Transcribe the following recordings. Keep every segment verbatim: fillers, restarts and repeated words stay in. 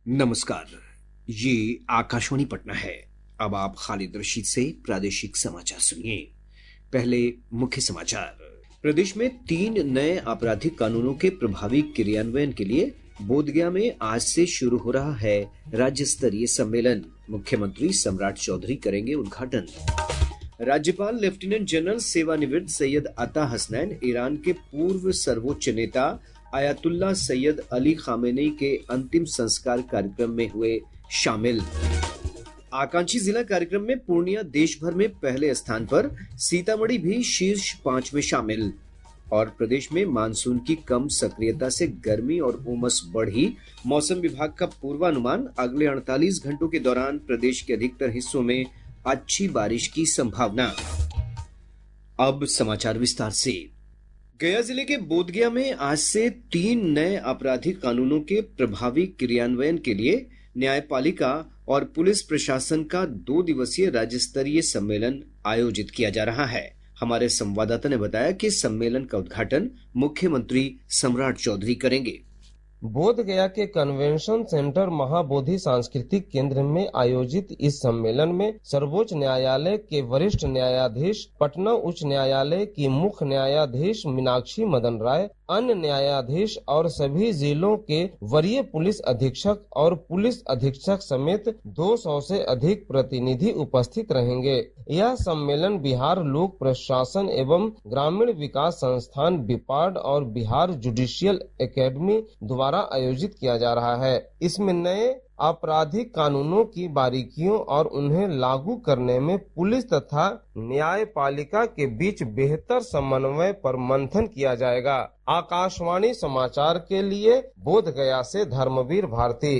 नमस्कार, ये आकाशवाणी पटना है। अब आप खालिद रशीद से प्रादेशिक समाचार सुनिए। पहले मुख्य समाचार। प्रदेश में तीन नए आपराधिक कानूनों के प्रभावी क्रियान्वयन के लिए बोधगया में आज से शुरू हो रहा है राज्य स्तरीय सम्मेलन। मुख्यमंत्री सम्राट चौधरी करेंगे उद्घाटन। राज्यपाल लेफ्टिनेंट जनरल सेवानिवृत्त सैयद अता हसनैन ईरान के पूर्व सर्वोच्च नेता आयतुल्ला सैयद अली खामेनी के अंतिम संस्कार कार्यक्रम में हुए शामिल। आकांक्षी जिला कार्यक्रम में पूर्णिया देश भर में पहले स्थान पर, सीतामढ़ी भी शीर्ष पांच में शामिल। और प्रदेश में मानसून की कम सक्रियता से गर्मी और उमस बढ़ी। मौसम विभाग का पूर्वानुमान, अगले अड़तालीस घंटों के दौरान प्रदेश के अधिकतर हिस्सों में अच्छी बारिश की संभावना। अब समाचार विस्तार से। गया जिले के बोधगया में आज से तीन नए आपराधिक कानूनों के प्रभावी क्रियान्वयन के लिए न्यायपालिका और पुलिस प्रशासन का दो दिवसीय राज्य स्तरीय सम्मेलन आयोजित किया जा रहा है। हमारे संवाददाता ने बताया कि सम्मेलन का उद्घाटन मुख्यमंत्री सम्राट चौधरी करेंगे। बोधगया के कन्वेंशन सेंटर महाबोधि सांस्कृतिक केंद्र में आयोजित इस सम्मेलन में सर्वोच्च न्यायालय के वरिष्ठ न्यायाधीश, पटना उच्च न्यायालय की मुख्य न्यायाधीश मीनाक्षी मदन राय, अन्य न्यायाधीश और सभी जिलों के वरीय पुलिस अधीक्षक और पुलिस अधीक्षक समेत दो सौ से अधिक प्रतिनिधि उपस्थित रहेंगे। यह सम्मेलन बिहार लोक प्रशासन एवं ग्रामीण विकास संस्थान बिपाड और बिहार जुडिशियल एकेडमी द्वारा आयोजित किया जा रहा है। इसमें नए आपराधिक कानूनों की बारीकियों और उन्हें लागू करने में पुलिस तथा न्यायपालिका के बीच बेहतर समन्वय पर मंथन किया जाएगा। आकाशवाणी समाचार के लिए बोधगया से धर्मवीर भारती।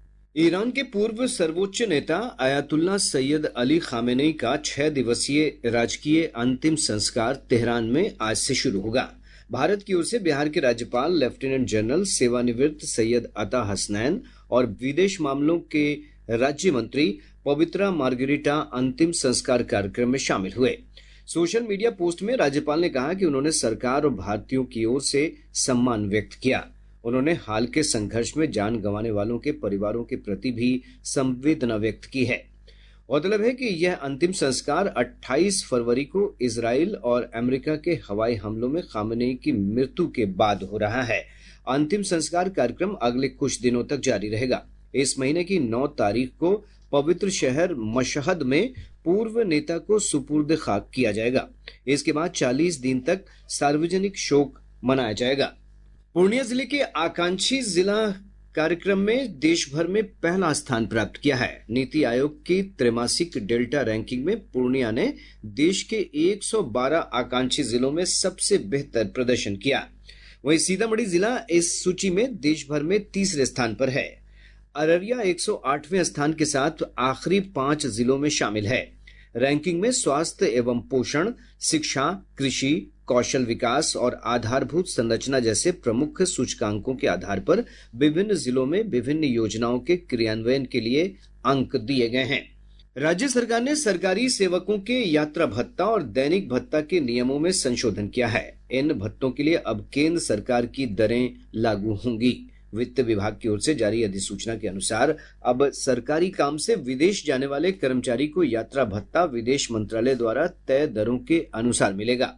ईरान के पूर्व सर्वोच्च नेता आयतुल्ला सैयद अली खामेनी का छह दिवसीय राजकीय अंतिम संस्कार तेहरान में आज से शुरू होगा। भारत की ओर से बिहार के राज्यपाल लेफ्टिनेंट जनरल सेवानिवृत्त सैयद अता हसनैन और विदेश मामलों के राज्य मंत्री पवित्रा मार्गरिटा अंतिम संस्कार कार्यक्रम में शामिल हुए। सोशल मीडिया पोस्ट में राज्यपाल ने कहा कि उन्होंने सरकार और भारतीयों की ओर से सम्मान व्यक्त किया। उन्होंने हाल के संघर्ष में जान गंवाने वालों के परिवारों के प्रति भी संवेदना व्यक्त की है। गौरतलब है कि यह अंतिम संस्कार अट्ठाईस फरवरी को इजराइल और अमेरिका के हवाई हमलों में खामेनी की मृत्यु के बाद हो रहा है। अंतिम संस्कार कार्यक्रम अगले कुछ दिनों तक जारी रहेगा। इस महीने की नौ तारीख को पवित्र शहर मशहद में पूर्व नेता को सुपुर्द खाक किया जाएगा। इसके बाद चालीस दिन तक सार्वजनिक शोक मनाया जाएगा। पूर्णिया जिले के आकांक्षी जिला कार्यक्रम में देश भर में पहला स्थान प्राप्त किया है। नीति आयोग की त्रैमासिक डेल्टा रैंकिंग में पूर्णिया ने देश के एक सौ बारह आकांक्षी जिलों में सबसे बेहतर प्रदर्शन किया। वहीं सीतामढ़ी जिला इस सूची में देश भर में तीसरे स्थान पर है। अररिया एक सौ आठवें स्थान के साथ आखिरी पांच जिलों में शामिल है। रैंकिंग में स्वास्थ्य एवं पोषण, शिक्षा, कृषि, कौशल विकास और आधारभूत संरचना जैसे प्रमुख सूचकांकों के आधार पर विभिन्न जिलों में विभिन्न योजनाओं के क्रियान्वयन के लिए अंक दिए गए हैं। राज्य सरकार ने सरकारी सेवकों के यात्रा भत्ता और दैनिक भत्ता के नियमों में संशोधन किया है। इन भत्तों के लिए अब केंद्र सरकार की दरें लागू होंगी। वित्त विभाग की ओर से जारी अधिसूचना के अनुसार अब सरकारी काम से विदेश जाने वाले कर्मचारी को यात्रा भत्ता विदेश मंत्रालय द्वारा तय दरों के अनुसार मिलेगा।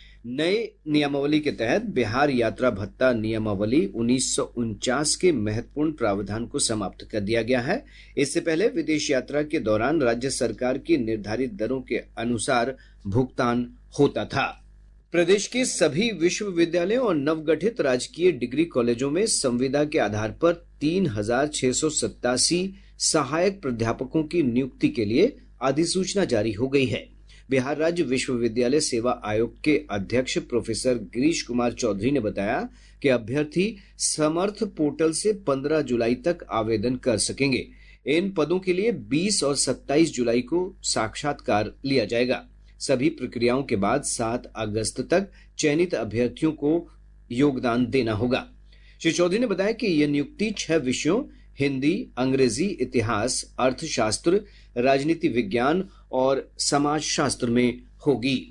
नए नियमावली के तहत बिहार यात्रा भत्ता नियमावली उन्नीस सौ उनचास के महत्वपूर्ण प्रावधान को समाप्त कर दिया गया है। इससे पहले विदेश यात्रा के दौरान राज्य सरकार की निर्धारित दरों के अनुसार भुगतान होता था। प्रदेश के सभी विश्वविद्यालयों और नवगठित राजकीय डिग्री कॉलेजों में संविदा के आधार पर तीन हजार छह सौ सत्तासी सहायक प्राध्यापकों की नियुक्ति के लिए अधिसूचना जारी हो गई है। बिहार राज्य विश्वविद्यालय सेवा आयोग के अध्यक्ष प्रोफेसर गिरीश कुमार चौधरी ने बताया कि अभ्यर्थी समर्थ पोर्टल से पंद्रह जुलाई तक आवेदन कर सकेंगे। इन पदों के लिए बीस और सत्ताईस जुलाई को साक्षात्कार लिया जाएगा। सभी प्रक्रियाओं के बाद सात अगस्त तक चयनित अभ्यर्थियों को योगदान देना होगा। श्री चौधरी ने बताया कि यह नियुक्ति छह विषयों हिंदी, अंग्रेजी, इतिहास, अर्थशास्त्र, राजनीति विज्ञान और समाज शास्त्र में होगी।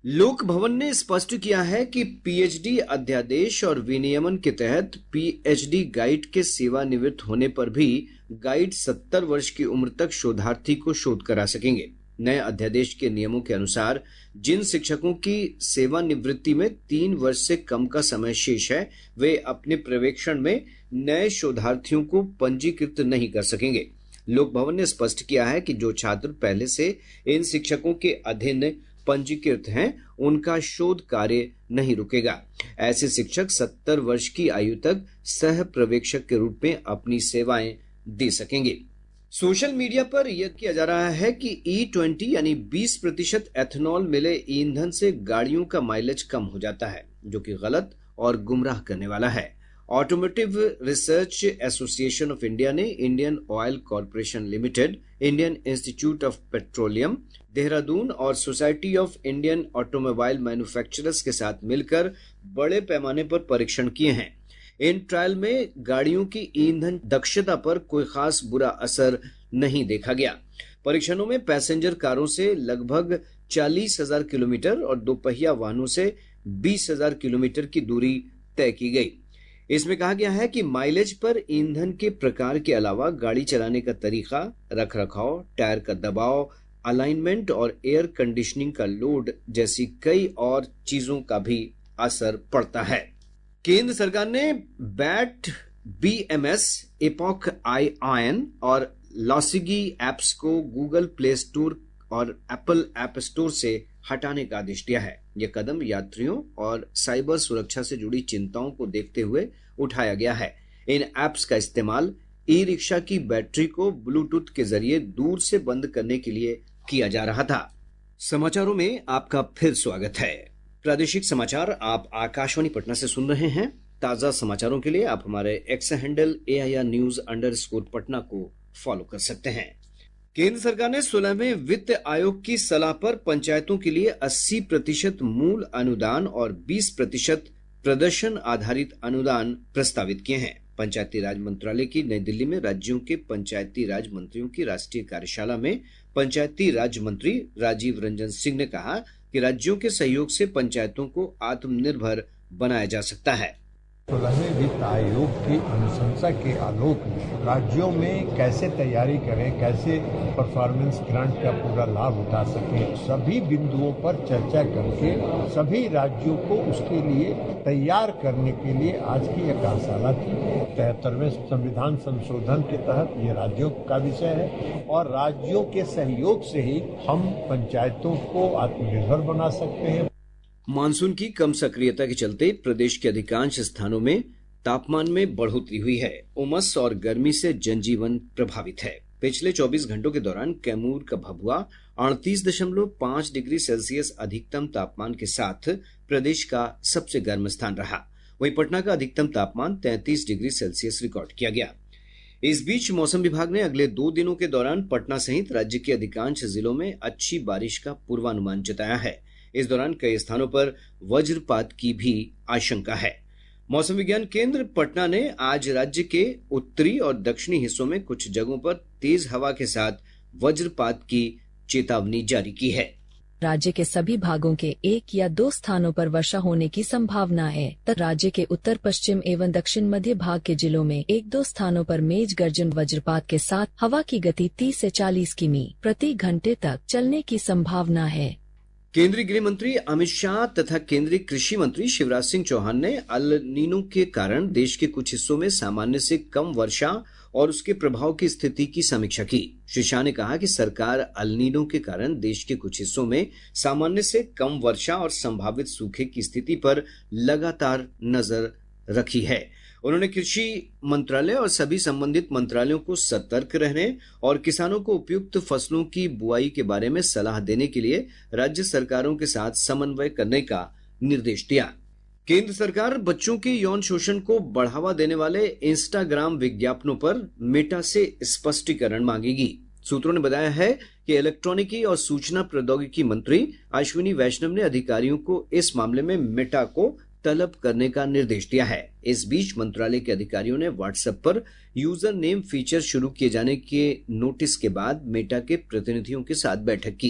लोक भवन ने स्पष्ट किया है कि पीएचडी अध्यादेश और विनियमन के तहत पीएचडी गाइड के सेवानिवृत्त होने पर भी गाइड सत्तर वर्ष की उम्र तक शोधार्थी को शोध करा सकेंगे। नए अध्यादेश के नियमों के अनुसार जिन शिक्षकों की सेवानिवृत्ति में तीन वर्ष से कम का समय शेष है, वे अपने पर्यवेक्षण में नए शोधार्थियों को पंजीकृत नहीं कर सकेंगे। लोक भवन ने स्पष्ट किया है कि जो छात्र पहले से इन शिक्षकों के अधीन पंजीकृत हैं, उनका शोध कार्य नहीं रुकेगा। ऐसे शिक्षक सत्तर वर्ष की आयु तक सह पर्यवेक्षक के रूप में अपनी सेवाएं दे सकेंगे। सोशल मीडिया पर यह किया जा रहा है कि ई ट्वेंटी यानी बीस प्रतिशत एथेनॉल मिले ईंधन से गाड़ियों का माइलेज कम हो जाता है, जो कि गलत और गुमराह करने वाला है। Automotive Research Association of India ने Indian Oil Corporation Limited, Indian Institute of Petroleum Dehradun और Society of Indian Automobile Manufacturers के साथ मिलकर बड़े पैमाने पर परीक्षण किए हैं। इन ट्रायल में गाड़ियों की ईंधन दक्षता पर कोई खास बुरा असर नहीं देखा गया। परीक्षणों में पैसेंजर कारों से लगभग चालीस हजार किलोमीटर और दोपहिया वाहनों से बीस हजार किलोमीटर की दूरी तय की गई। इसमें कहा गया है कि माइलेज पर ईंधन के प्रकार के अलावा गाड़ी चलाने का तरीका, रखरखाव, टायर का दबाव, अलाइनमेंट और एयर कंडीशनिंग का लोड जैसी कई और चीजों का भी असर पड़ता है। केंद्र सरकार ने bat, BMS, epoch I ion और लॉसिगी ऐप्स को गूगल प्ले स्टोर और एप्पल ऐप स्टोर से हटाने का आदेश दिया है। यह कदम यात्रियों और साइबर सुरक्षा से जुड़ी चिंताओं को देखते हुए उठाया गया है। इन ऐप्स का इस्तेमाल ई रिक्शा की बैटरी को ब्लूटूथ के जरिए दूर से बंद करने के लिए किया जा रहा था। समाचारों में आपका फिर स्वागत है। प्रादेशिक समाचार आप आकाशवाणी पटना से सुन रहे हैं। ताजा समाचारों के लिए आप हमारे X handle AIR news underscore Patna को फॉलो कर सकते हैं। केंद्र सरकार ने सोलहवें वित्त आयोग की सलाह पर पंचायतों के लिए अस्सी प्रतिशत मूल अनुदान और बीस प्रतिशत प्रदर्शन आधारित अनुदान प्रस्तावित किए हैं। पंचायती राज मंत्रालय की नई दिल्ली में राज्यों के पंचायती राज मंत्रियों की राष्ट्रीय कार्यशाला में पंचायती राज मंत्री राजीव रंजन सिंह ने कहा कि राज्यों के सहयोग से पंचायतों को आत्मनिर्भर बनाया जा सकता है। सोलहवें वित्त आयोग की अनुशंसा के आलोक में राज्यों में कैसे तैयारी करें, कैसे परफॉर्मेंस ग्रांट का पूरा लाभ उठा सकें, सभी बिंदुओं पर चर्चा करके सभी राज्यों को उसके लिए तैयार करने के लिए आज की यह कार्यशाला थी। तिहत्तरवें संविधान संशोधन के तहत ये राज्यों का विषय है और राज्यों के सहयोग से ही हम पंचायतों को आत्मनिर्भर बना सकते हैं। मानसून की कम सक्रियता के चलते प्रदेश के अधिकांश स्थानों में तापमान में बढ़ोतरी हुई है। उमस और गर्मी से जनजीवन प्रभावित है। पिछले चौबीस घंटों के दौरान कैमूर का भभुआ अड़तीस दशमलव पांच डिग्री सेल्सियस अधिकतम तापमान के साथ प्रदेश का सबसे गर्म स्थान रहा। वहीं पटना का अधिकतम तापमान तैंतीस डिग्री सेल्सियस रिकॉर्ड किया गया। इस बीच मौसम विभाग ने अगले दो दिनों के दौरान पटना सहित राज्य के अधिकांश जिलों में अच्छी बारिश का पूर्वानुमान जताया है। इस दौरान कई स्थानों पर वज्रपात की भी आशंका है। मौसम विज्ञान केंद्र पटना ने आज राज्य के उत्तरी और दक्षिणी हिस्सों में कुछ जगहों पर तेज हवा के साथ वज्रपात की चेतावनी जारी की है। राज्य के सभी भागों के एक या दो स्थानों पर वर्षा होने की संभावना है। तक राज्य के उत्तर पश्चिम एवं दक्षिण मध्य भाग के जिलों में एक दो स्थानों पर मेघ गर्जन वज्रपात के साथ हवा की गति तीस से चालीस किमी प्रति घंटे तक चलने की संभावना है। केंद्रीय गृह मंत्री अमित शाह तथा केंद्रीय कृषि मंत्री शिवराज सिंह चौहान ने अल नीनो के कारण देश के कुछ हिस्सों में सामान्य से कम वर्षा और उसके प्रभाव की स्थिति की समीक्षा की। श्री शाह ने कहा कि सरकार अल नीनो के कारण देश के कुछ हिस्सों में सामान्य से कम वर्षा और संभावित सूखे की स्थिति पर लगातार नजर रखी है। उन्होंने कृषि मंत्रालय और सभी संबंधित मंत्रालयों को सतर्क रहने और किसानों को उपयुक्त फसलों की बुआई के बारे में सलाह देने के लिए राज्य सरकारों के साथ समन्वय करने का निर्देश दिया। केंद्र सरकार बच्चों के यौन शोषण को बढ़ावा देने वाले इंस्टाग्राम विज्ञापनों पर मेटा से स्पष्टीकरण मांगेगी। सूत्रों ने बताया है कि इलेक्ट्रॉनिकी और सूचना प्रौद्योगिकी मंत्री अश्विनी वैष्णव ने अधिकारियों को इस मामले में मेटा को तलब करने का निर्देश दिया है। इस बीच मंत्रालय के अधिकारियों ने व्हाट्सएप पर यूजर नेम फीचर शुरू किए जाने के नोटिस के बाद मेटा के प्रतिनिधियों के साथ बैठक की।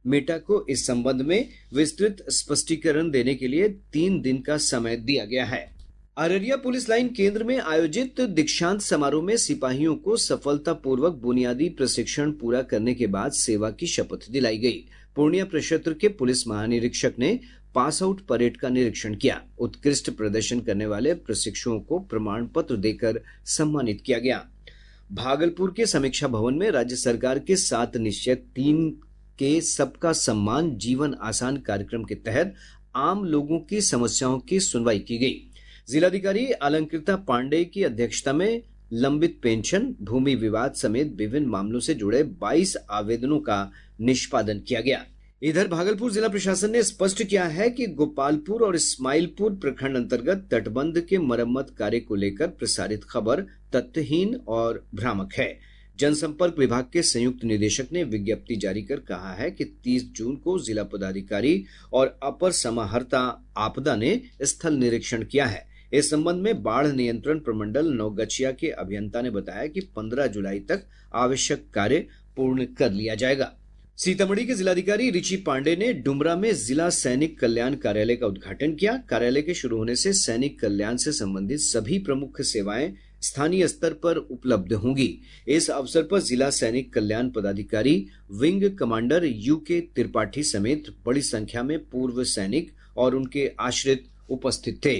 मेटा को इस संबंध में विस्तृत स्पष्टीकरण देने के लिए तीन दिन का समय दिया गया है। अररिया पुलिस लाइन केंद्र में आयोजित दीक्षांत समारोह में सिपाहियों को सफलतापूर्वक बुनियादी प्रशिक्षण पूरा करने के बाद सेवा की शपथ दिलाई गई। पूर्णिया प्रक्षेत्र के पुलिस महानिरीक्षक ने पास आउट परेड का निरीक्षण किया। उत्कृष्ट प्रदर्शन करने वाले प्रशिक्षुओं को प्रमाण पत्र देकर सम्मानित किया गया। भागलपुर के समीक्षा भवन में राज्य सरकार के सात निश्चय तीन के सबका सम्मान जीवन आसान कार्यक्रम के तहत आम लोगों की समस्याओं की सुनवाई की गई। जिलाधिकारी अलंकृता पांडेय की अध्यक्षता में लंबित पेंशन, भूमि विवाद समेत विभिन्न मामलों से जुड़े बाईस आवेदनों का निष्पादन किया गया। इधर भागलपुर जिला प्रशासन ने स्पष्ट किया है कि गोपालपुर और इस्माइलपुर प्रखंड अंतर्गत तटबंध के मरम्मत कार्य को लेकर प्रसारित खबर तथ्यहीन और भ्रामक है। जनसंपर्क विभाग के संयुक्त निदेशक ने विज्ञप्ति जारी कर कहा है कि तीस जून को जिला पदाधिकारी और अपर समाहर्ता आपदा ने स्थल निरीक्षण किया है। इस संबंध में बाढ़ नियंत्रण प्रमंडल नौगछिया के अभियंता ने बताया कि पंद्रह जुलाई तक आवश्यक कार्य पूर्ण कर लिया जाएगा। सीतामढ़ी के जिलाधिकारी रिची पांडे ने डुमरा में जिला सैनिक कल्याण कार्यालय का उद्घाटन किया। कार्यालय के शुरू होने से सैनिक कल्याण से संबंधित सभी प्रमुख सेवाएं स्थानीय स्तर पर उपलब्ध होंगी। इस अवसर पर जिला सैनिक कल्याण पदाधिकारी विंग कमांडर यू के त्रिपाठी समेत बड़ी संख्या में पूर्व सैनिक और उनके आश्रित उपस्थित थे।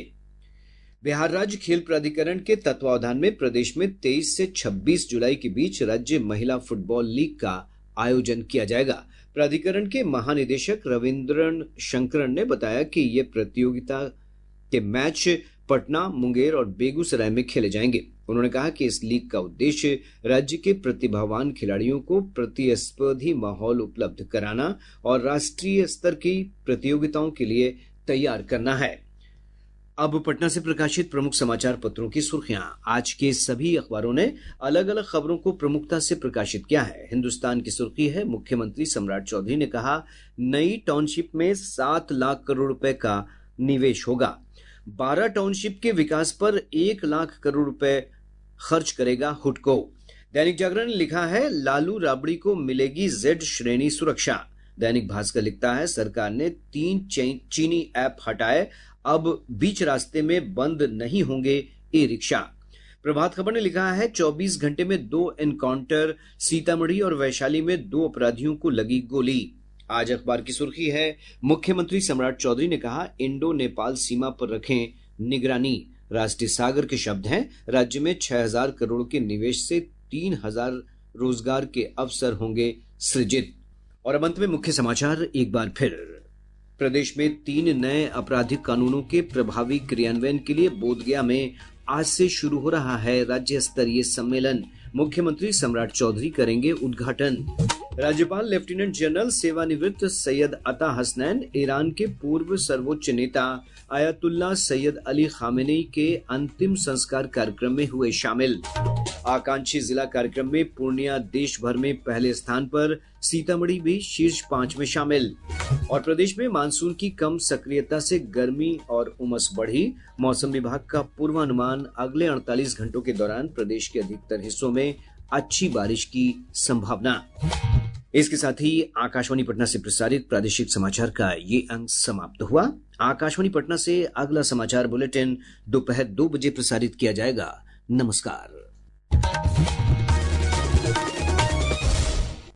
बिहार राज्य खेल प्राधिकरण के तत्वावधान में प्रदेश में तेईस से छब्बीस जुलाई के बीच राज्य महिला फुटबॉल लीग का आयोजन किया जाएगा। प्राधिकरण के महानिदेशक रविंद्रन शंकरन ने बताया कि ये प्रतियोगिता के मैच पटना, मुंगेर और बेगूसराय में खेले जाएंगे। उन्होंने कहा कि इस लीग का उद्देश्य राज्य के प्रतिभावान खिलाड़ियों को प्रतिस्पर्धी माहौल उपलब्ध कराना और राष्ट्रीय स्तर की प्रतियोगिताओं के लिए तैयार करना है। अब पटना से प्रकाशित प्रमुख समाचार पत्रों की सुर्खियां। आज के सभी अखबारों ने अलग अलग खबरों को प्रमुखता से प्रकाशित किया है। हिंदुस्तान की सुर्खी है, मुख्यमंत्री सम्राट चौधरी ने कहा नई टाउनशिप में सात लाख करोड़ रुपए का निवेश होगा। बारह टाउनशिप के विकास पर एक लाख करोड़ रुपए खर्च करेगा हुडको। दैनिक जागरण ने लिखा है लालू राबड़ी को मिलेगी जेड श्रेणी सुरक्षा। दैनिक भास्कर लिखता है सरकार ने तीन चीनी ऐप हटाए, अब बीच रास्ते में बंद नहीं होंगे ई रिक्शा। प्रभात खबर ने लिखा है चौबीस घंटे में दो एनकाउंटर, सीतामढ़ी और वैशाली में दो अपराधियों को लगी गोली। आज अखबार की सुर्खी है मुख्यमंत्री सम्राट चौधरी ने कहा इंडो नेपाल सीमा पर रखें निगरानी। राष्ट्रीय सागर के शब्द हैं राज्य में छह हजार करोड़ के निवेश से तीन हजार रोजगार के अवसर होंगे सृजित। और अब अंत में मुख्य समाचार एक बार फिर। प्रदेश में तीन नए आपराधिक कानूनों के प्रभावी क्रियान्वयन के लिए बोधगया में आज से शुरू हो रहा है राज्य स्तरीय सम्मेलन। मुख्यमंत्री सम्राट चौधरी करेंगे उद्घाटन। राज्यपाल लेफ्टिनेंट जनरल सेवानिवृत्त सैयद अता हसनैन ईरान के पूर्व सर्वोच्च नेता आयतुल्लाह सैयद अली खामेनेई के अंतिम संस्कार कार्यक्रम में हुए शामिल। आकांक्षी जिला कार्यक्रम में पूर्णिया देश भर में पहले स्थान पर, सीतामढ़ी भी शीर्ष पांच में शामिल। और प्रदेश में मानसून की कम सक्रियता से गर्मी और उमस बढ़ी। मौसम विभाग का पूर्वानुमान अगले अड़तालीस घंटों के दौरान प्रदेश के अधिकतर हिस्सों में अच्छी बारिश की संभावना। इसके साथ ही आकाशवाणी पटना से प्रसारित प्रादेशिक समाचार का ये अंक समाप्त हुआ। आकाशवाणी पटना से अगला समाचार बुलेटिन दोपहर दो बजे प्रसारित किया जाएगा। नमस्कार।